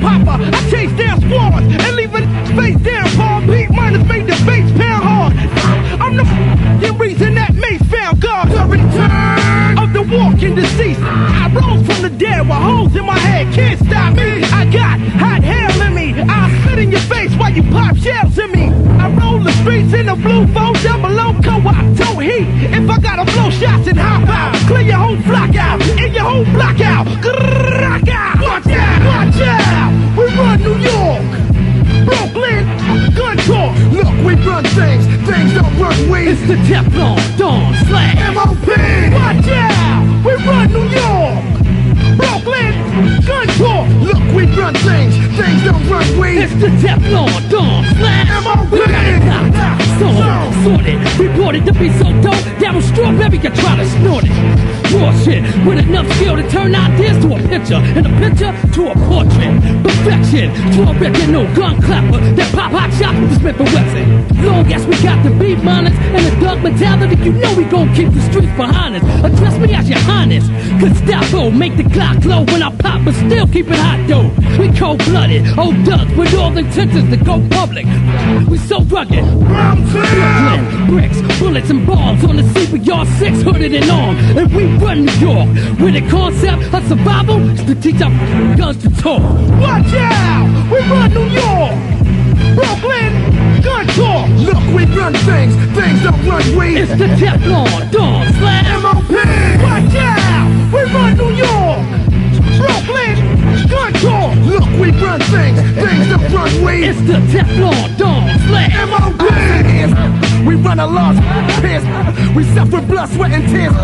popper. I chase down squads and leave it face down. Palm beat minus made the bass pound hard. I'm the f***ing reason that Mace found God. The return of the walking deceased. I rose from the dead with holes in my head. Can't stop me. I got hot hell in me. I'll spit in your face while you pop shells in me. I roll the streets in a blue 4 double low co-op. Toe heat. If I gotta blow shots and hop out, clear your whole flock out and your whole block out. Rock out. Watch out. Watch out. We run New York, Brooklyn, gun talk. Look, we run things don't run we. It's the Teflon Don Slash M.O.P. Watch out. We run New York, Brooklyn, gun talk. Look, we run things don't run we. It's the Teflon Don Slash M.O.P. We got it locked, sorted, reported to be so dope that was strawberry you try to snort it. Raw shit with enough skill to turn ideas to a picture and a picture to a portrait. Perfection to a original gun clapper that pop hot shot with the Smith & Wesson. Long as we got the beat miners and the dog mentality, you know we gon' keep the streets behind us. Address me as your highness. Gestapo make the clock glow when I pop, but still keep it hot though. We cold-blooded, old ducks with all intentions to go public. We so rugged. Brooklyn, bricks, bullets and bombs on the CBR6 hooded and armed, and we run New York with the concept of survival is to teach our guns to talk. Watch out! We run New York, Brooklyn, gun talk. Look, we run things don't run we. It's the Teflon Don Slash M.O.P. Watch out! We run New York, Brooklyn, gun talk. Look, we run things don't run we. It's the Teflon Don Slash M.O.P. We run a lost piss. We suffer blood, sweat, and tears.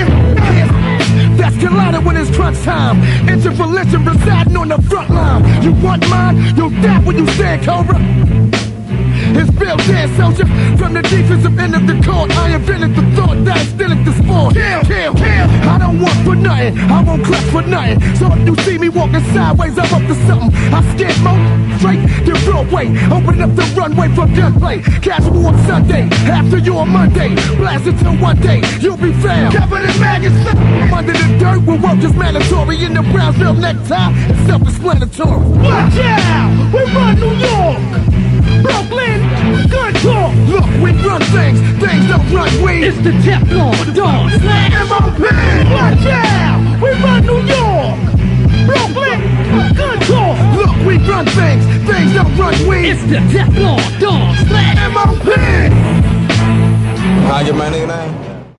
That's collided when it's crunch time. Enter religion residing on the front line. You want mine? You'll die when you stand, Cobra. It's built in, soldier. From the defensive end of the court, I invented the thought that is still at the sport. Kill. I don't want for nothing. I won't clutch for nothing. So if you see me walking sideways, I'm up to something. I skid more straight than Broadway. Open up the runway for gunplay. Casual on Sunday, after you on Monday. Blast until one day you'll be found covered in maggots. I'm under the dirt where work is mandatory. In the Brownsville necktie, it's self-explanatory. Watch out! We run New York, Brooklyn, gun talk. Look, we run things don't run we. It's the Teflon Don Slash M.O.P. Watch out! We run New York, Brooklyn, gun talk. Look, we run things don't run we. It's the Teflon Don Slash M.O.P. How I get my nigga name?